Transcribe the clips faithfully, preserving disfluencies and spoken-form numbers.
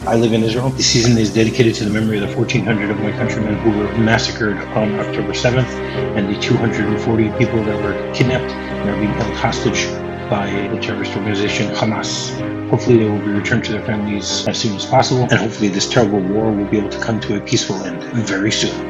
I live in Israel. The season is dedicated to the memory of the fourteen hundred of my countrymen who were massacred on October seventh and the two hundred forty people that were kidnapped and are being held hostage by the terrorist organization Hamas. Hopefully they will be returned to their families as soon as possible, and hopefully this terrible war will be able to come to a peaceful end very soon.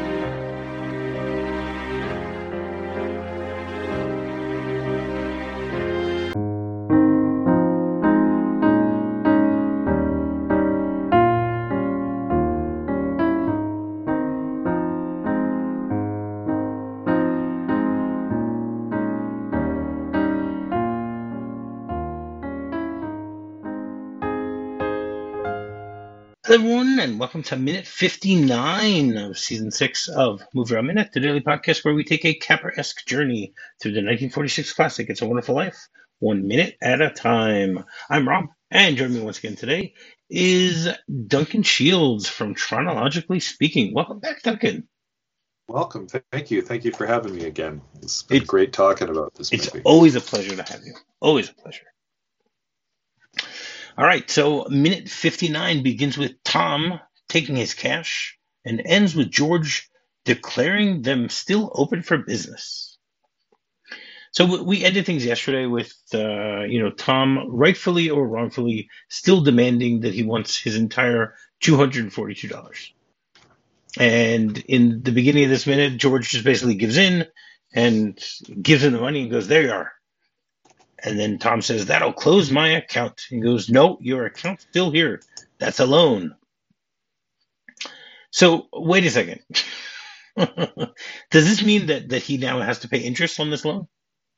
Hello everyone, and welcome to minute fifty-nine of season six of Movie Around Minute, the daily podcast where we take a Capra-esque journey through the nineteen forty-six classic It's a Wonderful Life, one minute at a time. I'm Rob, and joining me once again today is Duncan Shields from Chronologically Speaking. Welcome back, Duncan. Welcome. Thank you. Thank you for having me again. It's been it's, great talking about this it's movie. It's always a pleasure to have you. Always a pleasure. All right, so minute fifty-nine begins with Tom taking his cash and ends with George declaring them still open for business. So we ended things yesterday with, uh, you know, Tom rightfully or wrongfully still demanding that he wants his entire two hundred forty-two dollars. And in the beginning of this minute, George just basically gives in and gives him the money and goes, there you are. And then Tom says, that'll close my account. He goes, no, your account's still here. That's a loan. So wait a second. Does this mean that, that he now has to pay interest on this loan?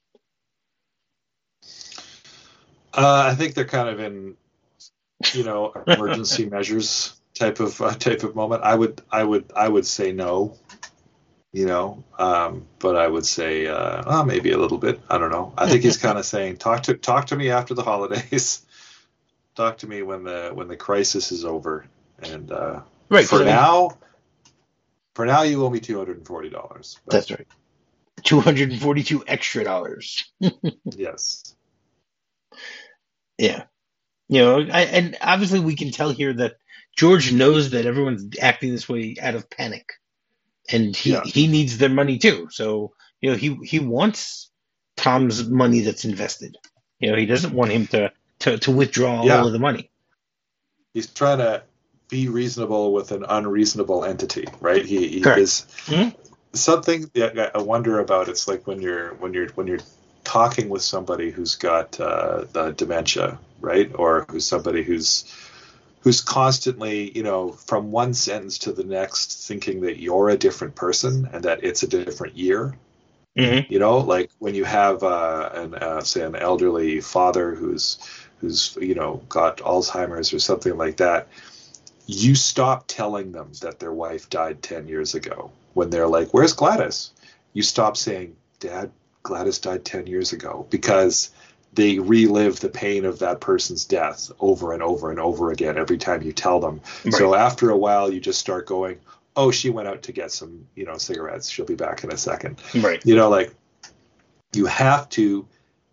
Uh, I think they're kind of in, you know, emergency measures type of uh, type of moment. I would, I would, I would say no. You know, um, but I would say uh, oh, maybe a little bit. I don't know. I think he's kind of saying, talk to talk to me after the holidays. Talk to me when the when the crisis is over. And uh, right, for now, for now, you owe me two hundred and forty dollars. That's right, two hundred and forty-two extra dollars. Yes. Yeah, you know, I, and obviously we can tell here that George knows that everyone's acting this way out of panic. And he, yeah. he needs their money too. So, you know, he, he wants Tom's money that's invested. You know, he doesn't want him to, to, to withdraw yeah. all of the money. He's trying to be reasonable with an unreasonable entity, right? He, he is mm-hmm. something yeah, I wonder about. It's like when you're when you're when you're talking with somebody who's got uh, the dementia, right? Or who's somebody who's who's constantly, you know, from one sentence to the next thinking that you're a different person and that it's a different year. Mm-hmm. You know, like when you have, uh, an, uh, say, an elderly father who's, who's, you know, got Alzheimer's or something like that, you stop telling them that their wife died ten years ago. When they're like, where's Gladys? You stop saying, Dad, Gladys died ten years ago, because they relive the pain of that person's death over and over and over again every time you tell them. Right. So after a while, you just start going, oh, she went out to get some, you know, cigarettes. She'll be back in a second. Right. You know, like you have to,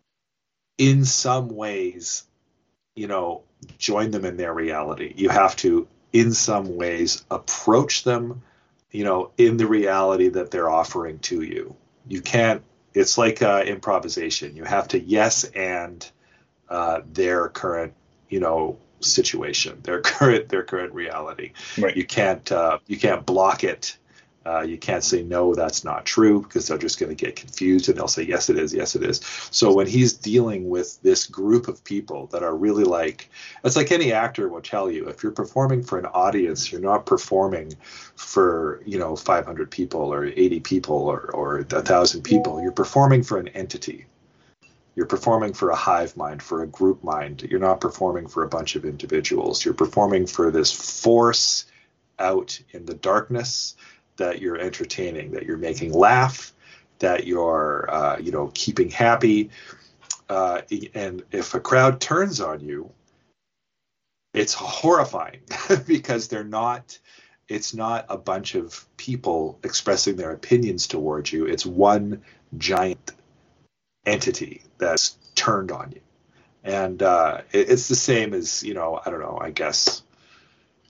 in some ways, you know, join them in their reality. You have to, in some ways, approach them, you know, in the reality that they're offering to you. You can't, It's like uh, improvisation. You have to yes and uh, their current, you know, situation, their current their current reality. Right. You can't uh, you can't block it. Uh, you can't say no, that's not true, because they're just going to get confused and they'll say yes, it is, yes, it is. So when he's dealing with this group of people that are really like, it's like any actor will tell you, if you're performing for an audience, you're not performing for, you know, five hundred people or eighty people or, or one thousand people. You're performing for an entity. You're performing for a hive mind, for a group mind. You're not performing for a bunch of individuals. You're performing for this force out in the darkness that you're entertaining, that you're making laugh, that you're, uh, you know, keeping happy. Uh, and if a crowd turns on you, it's horrifying because they're not, it's not a bunch of people expressing their opinions towards you. It's one giant entity that's turned on you. And uh, it, it's the same as, you know, I don't know, I guess,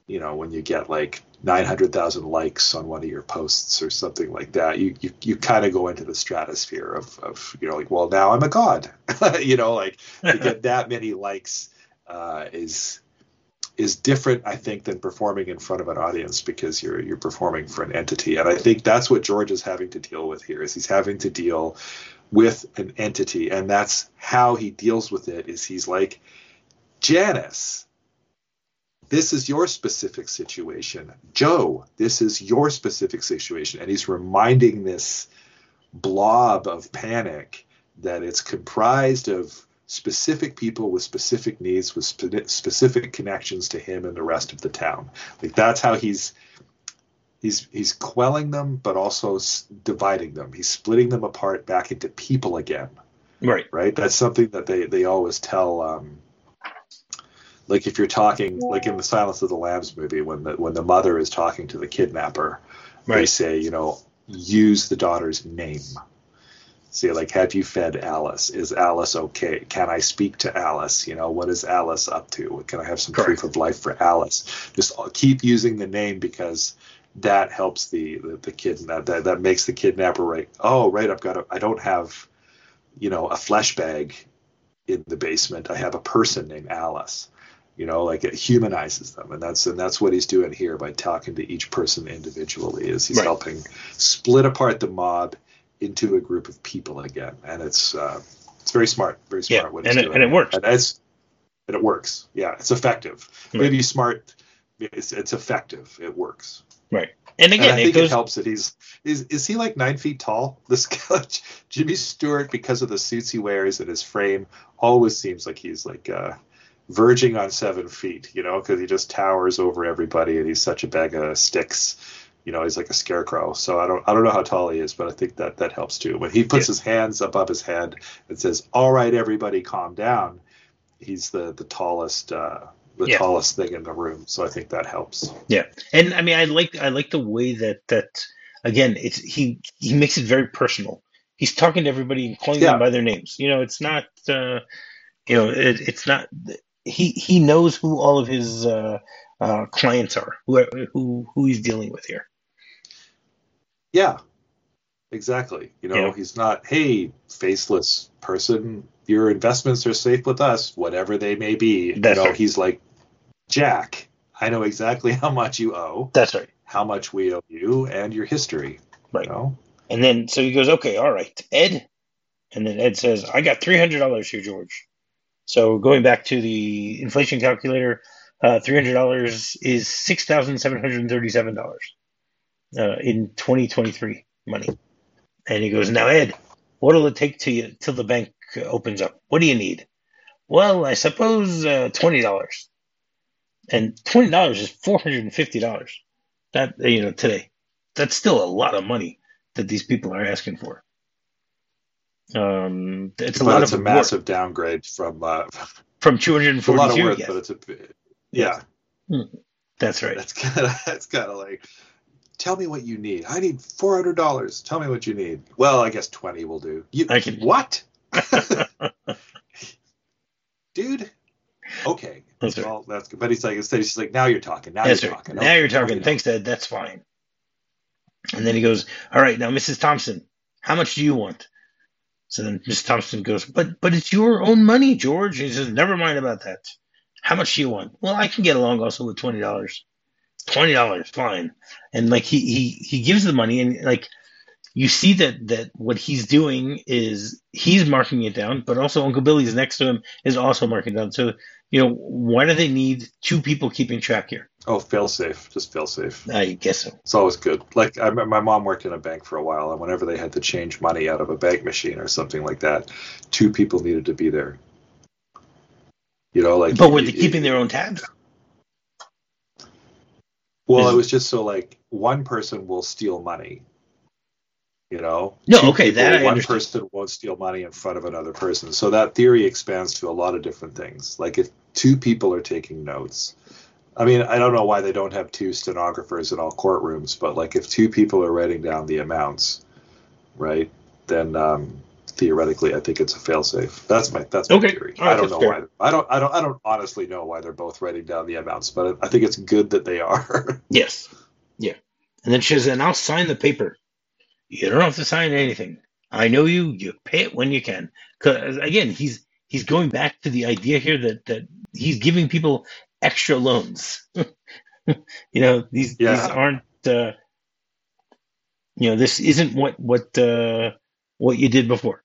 you know, when you get like nine hundred thousand likes on one of your posts or something like that, you you, you kind of go into the stratosphere of, of, you know, like, well, now I'm a god, you know, like to get that many likes uh, is is different, I think, than performing in front of an audience, because you're you're performing for an entity. And I think that's what George is having to deal with here, is he's having to deal with an entity. And that's how he deals with it, is he's like, Janice, this is your specific situation. Joe, this is your specific situation. And he's reminding this blob of panic that it's comprised of specific people with specific needs, with spe- specific connections to him and the rest of the town. Like, that's how he's he's he's quelling them, but also s- dividing them. He's splitting them apart back into people again. Right. Right. That's something that they they always tell. Um, like if you're talking, like in the Silence of the Lambs movie, when the when the mother is talking to the kidnapper, right. They say, you know, use the daughter's name. See, like, have you fed Alice? Is Alice okay? Can I speak to Alice? You know, what is Alice up to? Can I have some Correct. Proof of life for Alice? Just keep using the name, because that helps the the, the kidnap. That that makes the kidnapper right. Oh, right. I've got a. I don't have, you know, a flesh bag in the basement. I have a person named Alice. You know, like, it humanizes them, and that's and that's what he's doing here by talking to each person individually. Is he's right. helping split apart the mob into a group of people again, and it's uh, it's very smart, very smart. Yeah, what he's and it, doing. and it works. And it's and it works. Yeah, it's effective. Right. Maybe smart. It's it's effective. It works. Right. And again, and I it think goes... it helps that he's is is he like nine feet tall? This guy, Jimmy Stewart, because of the suits he wears and his frame, always seems like he's like uh, verging on seven feet. You know, because he just towers over everybody, and he's such a bag of sticks. You know, he's like a scarecrow. So I don't I don't know how tall he is, but I think that that helps too. When he puts yeah. his hands above his head and says, "All right, everybody, calm down," he's the the tallest uh, the yeah. tallest thing in the room. So I think that helps. Yeah, and I mean, I like I like the way that that again, it's he he makes it very personal. He's talking to everybody and calling yeah. them by their names. You know, it's not uh, you know it, it's not he he knows who all of his uh, uh, clients are, who who who he's dealing with here. Yeah, exactly. You know, yeah. he's not, hey, faceless person, your investments are safe with us, whatever they may be. That's you know, right. He's like, Jack, I know exactly how much you owe. That's right. How much we owe you and your history. Right. You know? And then, so he goes, okay, all right, Ed. And then Ed says, I got three hundred dollars here, George. So going back to the inflation calculator, uh, three hundred dollars is six thousand seven hundred thirty-seven dollars. Uh, in twenty twenty-three money. And he goes, now, Ed, what'll it take to you till the bank opens up? What do you need? Well, I suppose uh, twenty dollars. And twenty dollars is four hundred fifty dollars. That, you know, today. That's still a lot of money that these people are asking for. Um, it's a but lot it's of a massive work. downgrade from uh, from two hundred forty-two. It's a lot of work, yes. but it's a yeah. yeah. That's right. That's kind of that's kind of like, tell me what you need. I need four hundred dollars. Tell me what you need. Well, I guess twenty will do. You, I can... What? Dude? Okay. That's well, right. That's good. But he's like, instead, he's like, now you're talking. Now that's you're right. talking. Now okay. you're talking. Thanks, Ed. That's fine. And then he goes, all right, now, Missus Thompson, how much do you want? So then Missus Thompson goes, but but it's your own money, George. He says, never mind about that. How much do you want? Well, I can get along also with twenty dollars. twenty dollars, fine. And like he, he, he gives the money, and like you see that, that what he's doing is he's marking it down, but also Uncle Billy's next to him is also marking it down. So, you know, why do they need two people keeping track here? Oh, fail safe. Just fail safe. I guess so. It's always good. Like I, my mom worked in a bank for a while, and whenever they had to change money out of a bank machine or something like that, two people needed to be there. You know, like. But were they keeping their own tabs? Well, it was just so like one person will steal money. You know, no, Two okay, people, that I one understand. person won't steal money in front of another person. So that theory expands to a lot of different things. Like if two people are taking notes, I mean, I don't know why they don't have two stenographers in all courtrooms, but like if two people are writing down the amounts, right, then um, theoretically, I think it's a failsafe. That's my that's my Okay. theory. All right, I don't that's know fair. why. I don't. I don't. I don't honestly know why they're both writing down the amounts, but I think it's good that they are. Yes. Yeah. And then she says, and I'll sign the paper. You don't have to sign anything. I know you. You pay it when you can. Because again, he's he's going back to the idea here that that he's giving people extra loans. you know, these Yeah. these aren't. Uh, you know, this isn't what what uh, what you did before.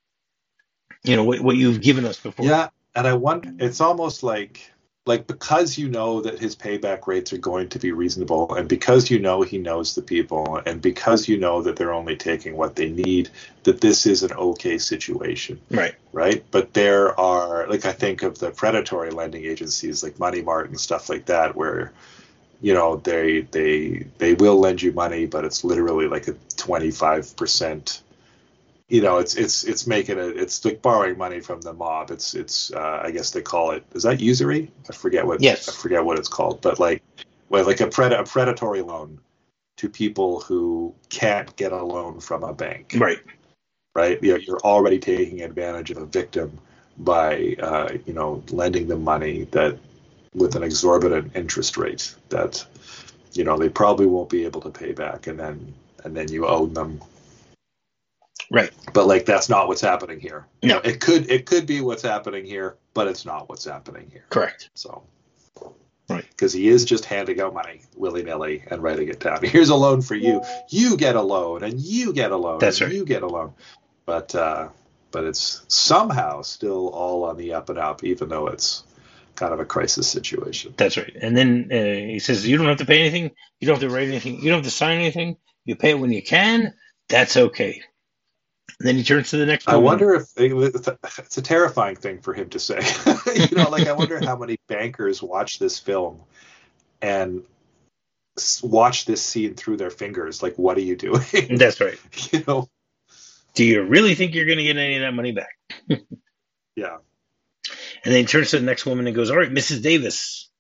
You know, what what you've given us before. Yeah, and I wonder. It's almost like like because you know that his payback rates are going to be reasonable, and because you know he knows the people, and because you know that they're only taking what they need, that this is an okay situation. Right. Right. But there are, like, I think of the predatory lending agencies like Money Mart and stuff like that, where, you know, they they they will lend you money, but it's literally like a twenty-five percent. You know, it's it's it's making it. It's like borrowing money from the mob. It's it's. Uh, I guess they call it. Is that usury? I forget what. Yes. I forget what it's called. But like, well, like a pred a predatory loan to people who can't get a loan from a bank. Right. Right. You're, you're already taking advantage of a victim by uh, you know, lending them money that with an exorbitant interest rate that, you know, they probably won't be able to pay back, and then and then you owe them. Right. But like, that's not what's happening here. No. It could it could be what's happening here, but it's not what's happening here. Correct. So, right. Because he is just handing out money willy-nilly and writing it down. Here's a loan for you. You get a loan, and you get a loan. That's and right. You get a loan. But uh, but it's somehow still all on the up and up, even though it's kind of a crisis situation. That's right. And then uh, he says, you don't have to pay anything. You don't have to write anything. You don't have to sign anything. You pay it when you can. That's okay. And then he turns to the next I woman. wonder if it's a terrifying thing for him to say. You know, like, I wonder how many bankers watch this film and watch this scene through their fingers. Like, what are you doing? That's right. You know? Do you really think you're going to get any of that money back? Yeah. And then he turns to the next woman and goes, all right, Missus Davis.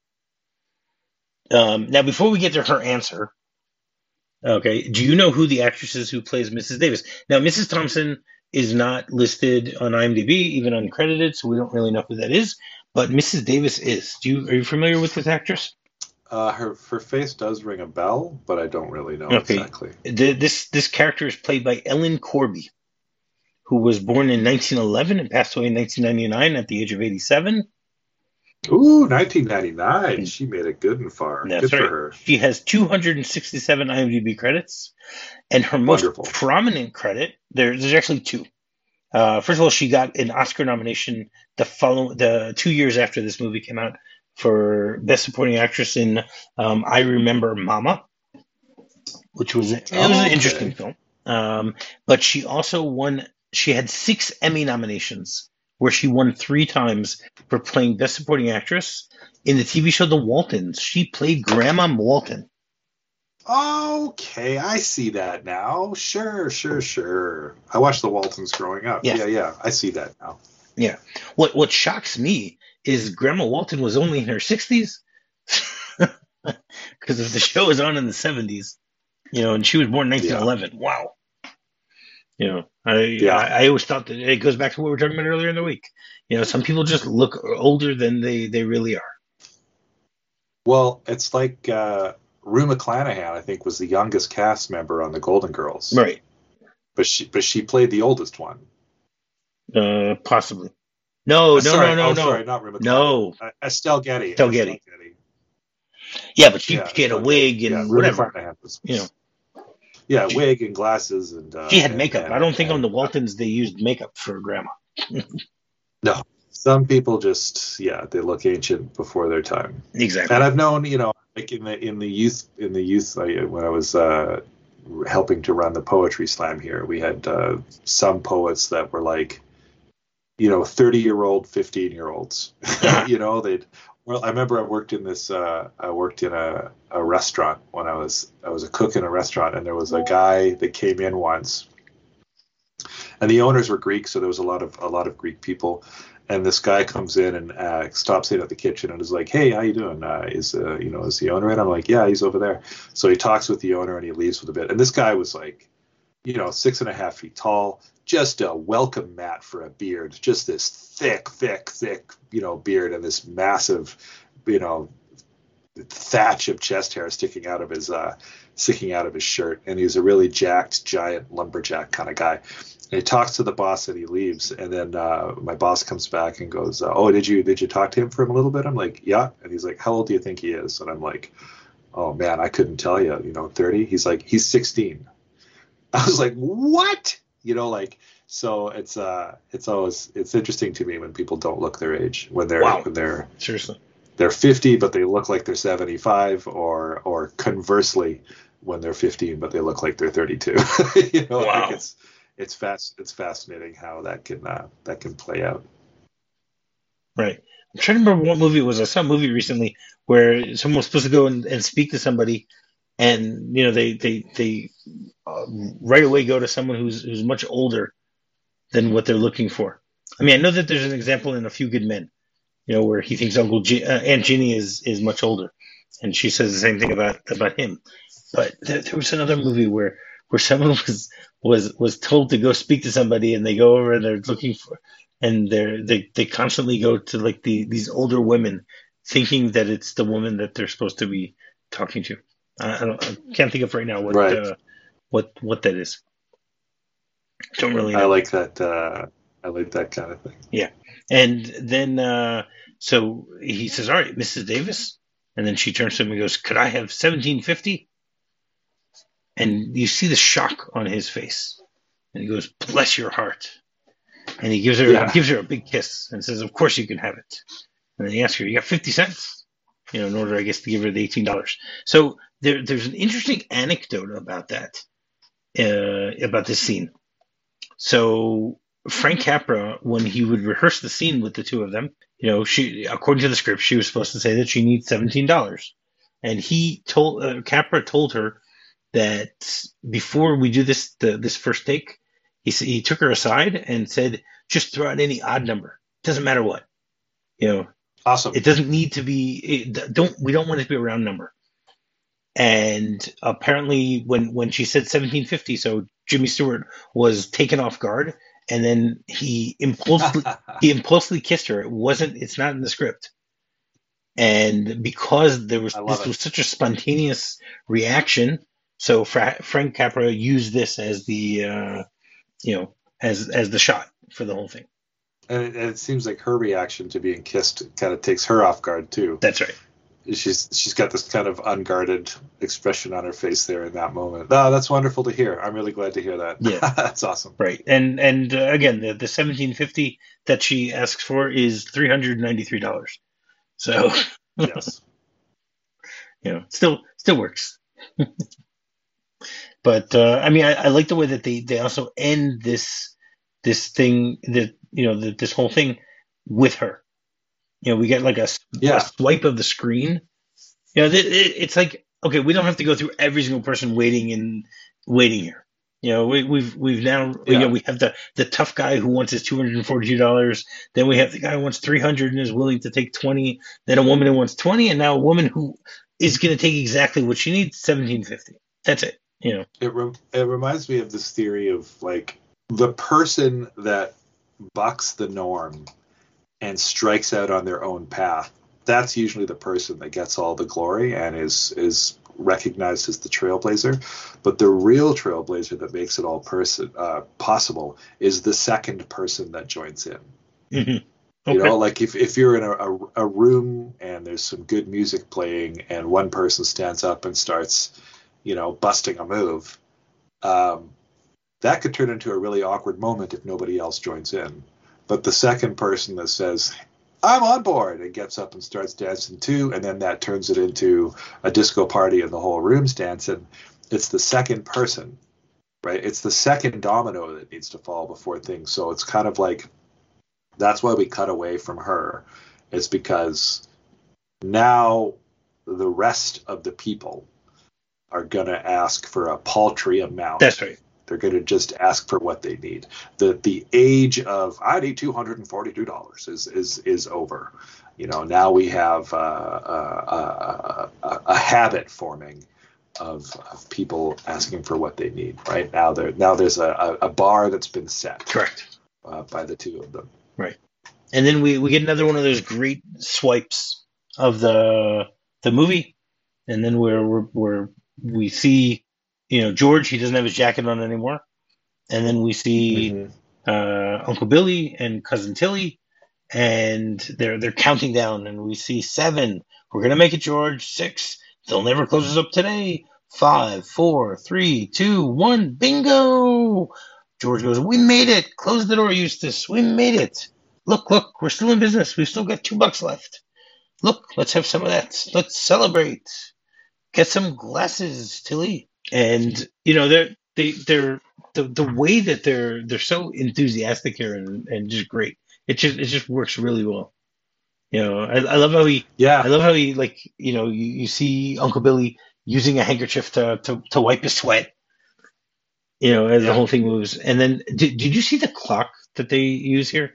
Um, now, before we get to her answer, okay, do you know who the actress is who plays Missus Davis? Now, Missus Thompson is not listed on IMDb, even uncredited, so we don't really know who that is. But Missus Davis is. Do you are you familiar with this actress? Uh, her her face does ring a bell, but I don't really know Okay. exactly. The, this this character is played by Ellen Corby, who was born in nineteen eleven and passed away in nineteen ninety-nine at the age of eighty-seven. Ooh, nineteen ninety-nine. She made it good and far. That's good right. for her. She has two hundred sixty-seven IMDb credits, and her most Wonderful. prominent credit, there, there's actually two. Uh, first of all, she got an Oscar nomination the follow the two years after this movie came out for Best Supporting Actress in um, I Remember Mama, which was it was Oh, an okay. interesting film. Um, but she also won. She had six Emmy nominations, where she won three times for playing Best Supporting Actress in the T V show The Waltons. She played Grandma Walton. Okay, I see that now. Sure, sure, sure. I watched the Waltons growing up. Yes. Yeah, yeah, I see that now. Yeah. What What shocks me is Grandma Walton was only in her sixties, because if the show was on in the seventies, you know, and she was born in nineteen eleven. Yeah. Wow. You know, I, Yeah. I I always thought that it goes back to what we were talking about earlier in the week. You know, some people just look older than they, they really are. Well, it's like uh, Rue McClanahan, I think, was the youngest cast member on the Golden Girls. Right. But she but she played the oldest one. Uh, possibly. No, Uh, no, sorry, no, no, oh, no. Sorry, not Rue McClanahan. No. Uh, Estelle Getty. Estelle Getty. Yeah, but she, Yeah, she had a Estelle wig Getty. and Yeah, Rue whatever. McClanahan was, You know, yeah, she, wig and glasses and. Uh, she had and, makeup. and, I don't think and, on the Waltons they used makeup for Grandma. No, some people just yeah they look ancient before their time. Exactly. And I've known, you know, like in the in the youth in the youth I, when I was uh, helping to run the poetry slam here, we had uh, some poets that were like, you know, thirty year old, fifteen year olds. You know, they'd. Well, I remember I worked in this. Uh, I worked in a, a restaurant when I was I was a cook in a restaurant, and there was a guy that came in once, and the owners were Greek, so there was a lot of a lot of Greek people. And this guy comes in and uh, stops in at the kitchen and is like, "Hey, how you doing? Uh, is uh, you know is the owner in?" I'm like, "Yeah, he's over there." So he talks with the owner and he leaves with a bit. And this guy was like, you know, six and a half feet tall, just a welcome mat for a beard, just this thick, thick, thick, you know, beard and this massive, you know, thatch of chest hair sticking out of his uh, sticking out of his shirt. And he's a really jacked, giant lumberjack kind of guy. And he talks to the boss and he leaves. And then uh, my boss comes back and goes, uh, "Oh, did you did you talk to him for him a little bit?" I'm like, "Yeah." And he's like, "How old do you think he is?" And I'm like, "Oh man, I couldn't tell you. You know, thirty." He's like, "He's sixteen." I was like, "What?" You know, like, so it's uh, it's always it's interesting to me when people don't look their age when they're Wow. when they're Seriously. they're fifty, but they look like they're seventy-five, or or conversely, when they're fifteen, but they look like they're thirty-two. You know, Wow. like it's it's fast it's fascinating how that can uh, that can play out. Right. I'm trying to remember what movie it was. I saw a movie recently where someone was supposed to go and, and speak to somebody, and you know they they they uh, right away go to someone who's who's much older than what they're looking for. I mean, I know that there's an example in A Few Good Men, you know, where he thinks Uncle G- uh, Aunt Ginny is is much older, and she says the same thing about about him. But there, there was another movie where where someone was was was told to go speak to somebody, and they go over and they're looking for, and they're they they constantly go to like the these older women, thinking that it's the woman that they're supposed to be talking to. I, I don't I can't think of right now what Right. uh, what what that is. Don't really know. I like that. Uh, I like that kind of thing. Yeah. And then, uh, so he says, "All right, Missus Davis." And then she turns to him and goes, "Could I have seventeen fifty?" And you see the shock on his face. And he goes, "Bless your heart." And he gives her, Yeah. gives her a big kiss and says, "Of course you can have it." And then he asks her, "You got fifty cents?" You know, in order, I guess, to give her the eighteen dollars. So there, there's an interesting anecdote about that, uh, about this scene. So Frank Capra, when he would rehearse the scene with the two of them, you know, she, according to the script, she was supposed to say that she needs seventeen dollars, and he told uh, Capra told her that before we do this the, this first take, he he took her aside and said, "Just throw out any odd number. Doesn't matter what. You know, Awesome. it doesn't need to be. It, don't we don't want it to be a round number." And apparently, when when she said seventeen fifty, so Jimmy Stewart was taken off guard, and then he impulsively he impulsively kissed her. It wasn't. It's not in the script. And because there was I love this it. was such a spontaneous reaction, so Fra- Frank Capra used this as the uh, you know as as the shot for the whole thing. And it, and it seems like her reaction to being kissed kind of takes her off guard too. That's right. She's she's got this kind of unguarded expression on her face there in that moment. Oh, that's wonderful to hear. I'm really glad to hear that. Yeah. That's awesome. Right. And and uh, again, the, the seventeen fifty that she asks for is three hundred ninety three dollars. So Yes. you know, still still works. But uh, I mean, I, I like the way that they, they also end this this thing that you know the, this whole thing with her. You know, we get like a, Yeah. a swipe of the screen. You know, it, it, it's like okay, we don't have to go through every single person waiting in waiting here. You know, we, we've we've now Yeah. you know we have the the tough guy who wants his two hundred and forty two dollars. Then we have the guy who wants three hundred and is willing to take twenty. Then a woman who wants twenty, and now a woman who is going to take exactly what she needs, seventeen fifty. That's it. You know, It re- it reminds me of this theory of like the person that bucks the norm and strikes out on their own path. That's usually the person that gets all the glory and is is recognized as the trailblazer. But the real trailblazer that makes it all person uh, possible is the second person that joins in. mm-hmm. Okay. You know, like if, if you're in a, a, a room and there's some good music playing and one person stands up and starts, you know, busting a move, um, that could turn into a really awkward moment if nobody else joins in. But the second person that says, "I'm on board," and gets up and starts dancing too, and then that turns it into a disco party and the whole room's dancing, it's the second person, right? It's the second domino that needs to fall before things. So it's kind of like, that's why we cut away from her. It's because now the rest of the people are going to ask for a paltry amount. That's right. They're going to just ask for what they need. The the age of I need two hundred forty-two dollars is is is over. You know, now we have uh, uh, uh, a, a habit forming of, of people asking for what they need. Right now, there now there's a, a bar that's been set. Correct. Uh, by the two of them. Right. And then we, we get another one of those great swipes of the the movie, and then we're, we're, we're we see, you know, George. He doesn't have his jacket on anymore, and then we see mm-hmm. uh, Uncle Billy and Cousin Tilly, and they're they're counting down, and we see seven. We're gonna make it, George. Six. They'll never close us up today. Five, four, three, two, one. Bingo! George goes, "We made it. Close the door, Eustace. We made it. Look, look. We're still in business. We've still got two bucks left. Look, let's have some of that. Let's celebrate. Get some glasses, Tilly." And you know, they're they they're the the way that they're they're so enthusiastic here and, and just great. It just it just works really well. You know, I, I love how he yeah I love how he like you know you, you see Uncle Billy using a handkerchief to to, to wipe his sweat. You know, as yeah. the whole thing moves. And then did did you see the clock that they use here?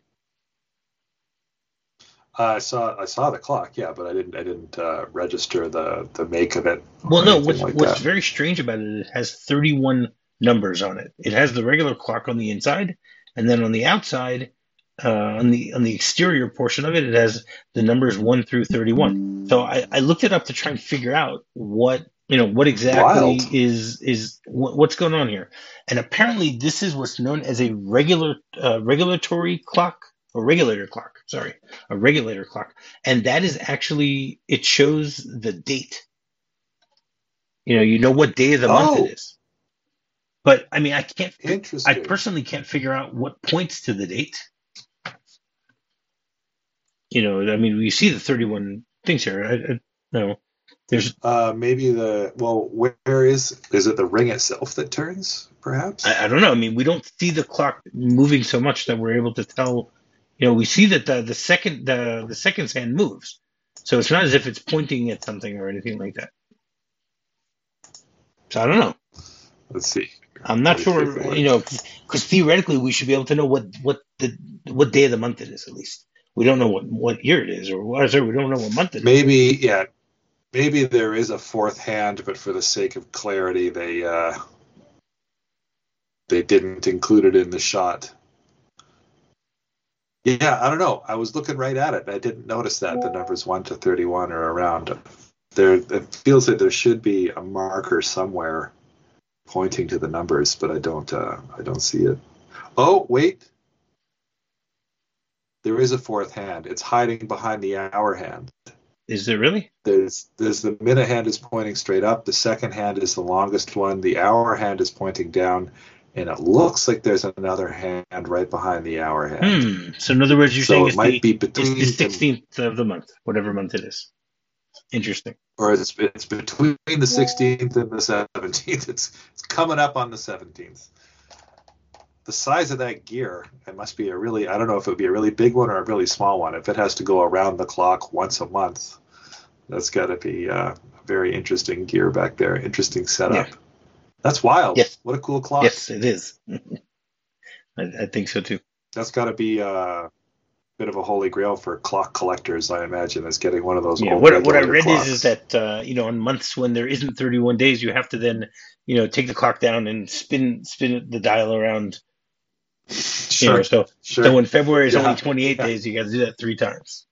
Uh, I saw I saw the clock, yeah, but I didn't I didn't uh, register the, the make of it. Well, no, what's like what's that. very strange about it, it has thirty-one numbers on it. It has the regular clock on the inside, and then on the outside, uh, on the on the exterior portion of it, it has the numbers one through thirty-one. So I, I looked it up to try and figure out what you know what exactly Wild. is is what, what's going on here. And apparently, this is what's known as a regular uh, regulatory clock. A regulator clock, sorry, a regulator clock. And that is actually, it shows the date. You know, you know what day of the oh. month it is. But, I mean, I can't, I personally can't figure out what points to the date. You know, I mean, we see the thirty-one things here. I, I no, there's. Uh, maybe the, well, where is, is it the ring itself that turns, perhaps? I, I don't know. I mean, we don't see the clock moving so much that we're able to tell. You know, we see that the, the second the, the second's hand moves, so it's not as if it's pointing at something or anything like that. So I don't know. Let's see. I'm not sure. You know, because theoretically we should be able to know what, what the what day of the month it is. At least we don't know what, what year it is, or what is it? We don't know what month it is. Maybe yeah, maybe there is a fourth hand, but for the sake of clarity, they uh, they didn't include it in the shot. Yeah, I don't know. I was looking right at it. I didn't notice that the numbers one to thirty-one are around. There, it feels like there should be a marker somewhere pointing to the numbers, but I don't. Uh, I don't see it. Oh, wait. There is a fourth hand. It's hiding behind the hour hand. Is there really? There's, there's the minute hand is pointing straight up. The second hand is the longest one. The hour hand is pointing down. And it looks like there's another hand right behind the hour hand. Hmm. So in other words, you're so saying it it's, might the, be between it's the sixteenth of the month, whatever month it is. Interesting. Or it's, it's between the sixteenth and the seventeenth. It's, it's coming up on the seventeenth. The size of that gear, it must be a really, I don't know if it would be a really big one or a really small one. If it has to go around the clock once a month, that's got to be uh, a very interesting gear back there. Interesting setup. Yeah. That's wild. Yes. What a cool clock. Yes, it is. I, I think so, too. That's got to be a bit of a holy grail for clock collectors, I imagine, is getting one of those yeah, old what, what I read clocks. is, is that, uh, you know, on months when there isn't thirty-one days, you have to then, you know, take the clock down and spin spin the dial around. Sure. You know, so, sure. so when February is yeah. only twenty-eight yeah. days, you got to do that three times.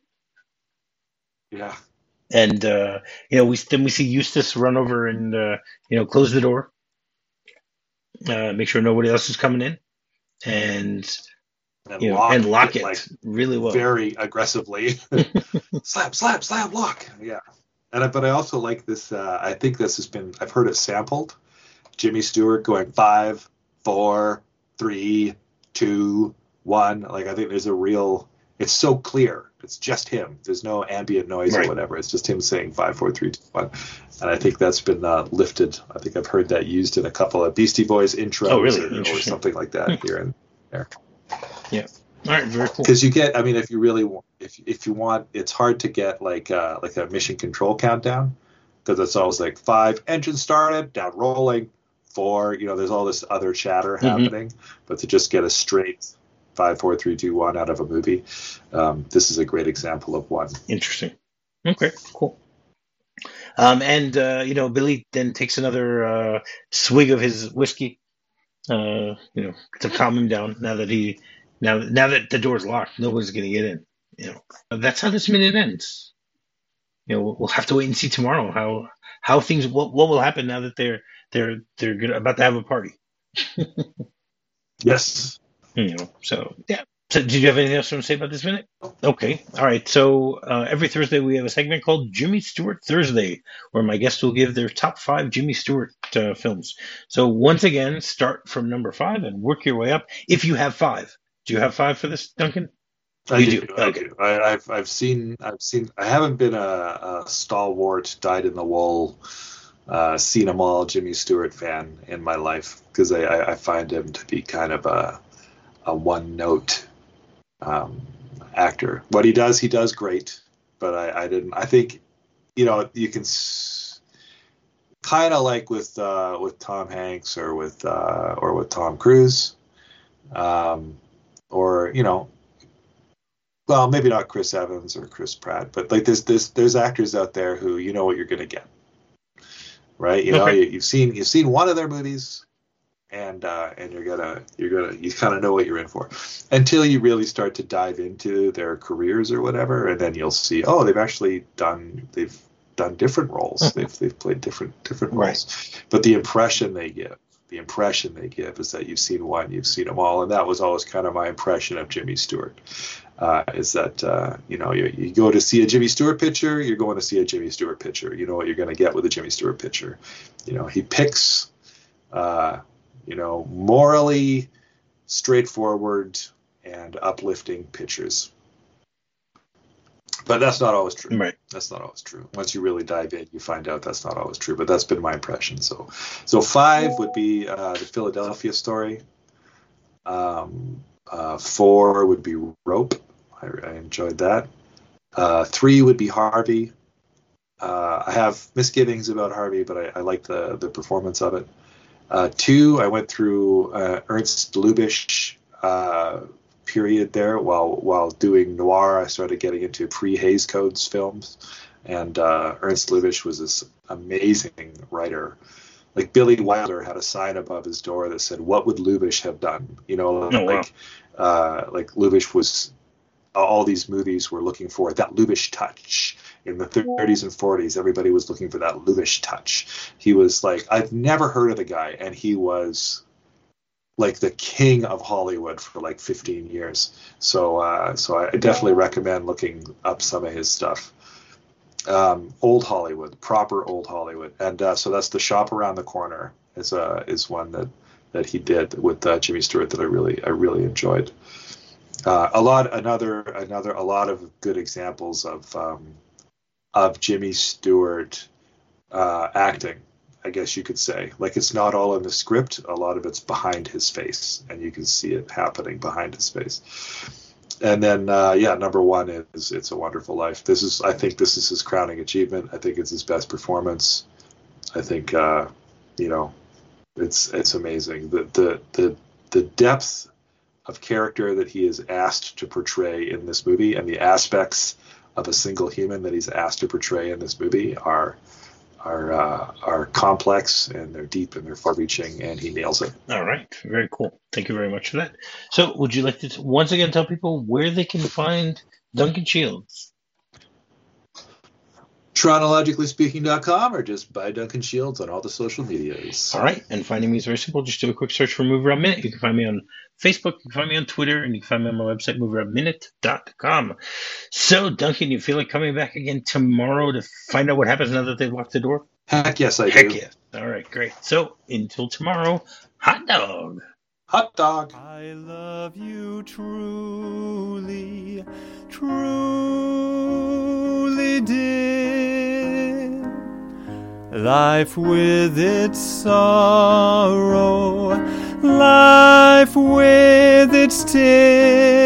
Yeah. And, uh, you know, we then we see Eustace run over and, uh, you know, close the door, uh, make sure nobody else is coming in, and, and, you know, lock and lock it, it like really well. Very aggressively. slap, slap, slap, lock. Yeah. And I, but I also like this. Uh, I think this has been, I've heard it sampled. Jimmy Stewart going five, four, three, two, one. Like, I think there's a real, it's so clear. It's just him. There's no ambient noise right. or whatever. It's just him saying five, four, three, two, one. And I think that's been uh, lifted. I think I've heard that used in a couple of Beastie Boys intros oh, really? or, or something like that here and there. Yeah. All right. Very cool. Because you get, I mean, if you really want, if if you want, it's hard to get like uh, like a mission control countdown, because it's always like five, engine started, down rolling, four. You know, there's all this other chatter mm-hmm. happening, but to just get a straight five, four, three, two, one out of a movie. Um, this is a great example of one. Interesting. Okay, cool. Um, and uh, you know, Billy then takes another uh, swig of his whiskey, uh, you know, to calm him down. Now that he, now now that the door's locked, nobody's gonna get in. You know, that's how this minute ends. You know, we'll have to wait and see tomorrow how how things what what will happen now that they're they're they're gonna, about to have a party. Yes. You know, so yeah. So, did you have anything else to say about this minute? Okay. All right. So, uh, every Thursday we have a segment called Jimmy Stewart Thursday, where my guests will give their top five Jimmy Stewart uh, films. So, once again, start from number five and work your way up. If you have five, do you have five for this, Duncan? I You do. do. I Okay. do. I, I've I've seen I've seen. I haven't been a, a stalwart, dyed in the wool, uh, seen 'em all Jimmy Stewart fan in my life because I, I, I find him to be kind of a a one note um, actor. What he does, he does great. But I, I didn't. I think, you know, you can s- kind of like with uh, with Tom Hanks or with uh, or with Tom Cruise, um, or you know. Well, maybe not Chris Evans or Chris Pratt, but like there's there's there's actors out there who you know what you're going to get, right? You know, Okay. you, you've seen you've seen one of their movies, and uh, and you're gonna you're gonna you kind of know what you're in for, until you really start to dive into their careers or whatever, and then you'll see, oh, they've actually done they've done different roles, they've they've played different different Right. roles, but the impression they give. The impression they give is that you've seen one, you've seen them all, and that was always kind of my impression of Jimmy Stewart. Uh, is that uh, you know you, you go to see a Jimmy Stewart picture, you're going to see a Jimmy Stewart picture. You know what you're going to get with a Jimmy Stewart picture. You know he picks, uh, you know, morally straightforward and uplifting pictures. But that's not always true. Right. That's not always true. Once you really dive in, you find out that's not always true. But that's been my impression. So, so five would be uh, the Philadelphia Story. Um, uh, four would be Rope. I, I enjoyed that. Uh, three would be Harvey. Uh, I have misgivings about Harvey, but I, I like the the performance of it. Uh, two, I went through uh, Ernst Lubitsch uh, period there while while doing noir. I started getting into pre-Hays Codes films, and uh, Ernst Lubitsch was this amazing writer. Like Billy Wilder had a sign above his door that said, "What would Lubitsch have done?" You know, like Oh, wow. uh, like Lubitsch was. All these movies were looking for that Lubitsch touch. In the thirties and forties, everybody was looking for that Lubitsch touch. He was like, I've never heard of the guy, and he was like the king of Hollywood for like fifteen years. So, uh, so I definitely recommend looking up some of his stuff. Um, old Hollywood, proper old Hollywood, and uh, so that's The Shop Around the Corner is uh, is one that that he did with uh, Jimmy Stewart that I really I really enjoyed. Uh, a lot, another, another, a lot of good examples of um, of Jimmy Stewart uh, acting. I guess you could say, like it's not all in the script. A lot of it's behind his face, and you can see it happening behind his face. And then, uh, yeah, number one is "It's a Wonderful Life." This is, I think, this is his crowning achievement. I think it's his best performance. I think, uh, you know, it's it's amazing. The the the the depth of character that he is asked to portray in this movie and the aspects of a single human that he's asked to portray in this movie are are uh, are complex and they're deep and they're far-reaching, and he nails it. All right. Very cool. Thank you very much for that. So, would you like to t- once again tell people where they can find Duncan Shields? Chronologically speaking dot com or just buy Duncan Shields on all the social medias. All right. And finding me is very simple. Just do a quick search for Movie Rob Minute. You can find me on Facebook. You can find me on Twitter. And you can find me on my website, movie rob minute dot com. So, Duncan, you feel like coming back again tomorrow to find out what happens now that they locked the door? Heck yes, I Heck do. yes. All right. Great. So, until tomorrow, hot dog. Hot dog. I love you truly, truly, dear. Life with its sorrow, life with its tears.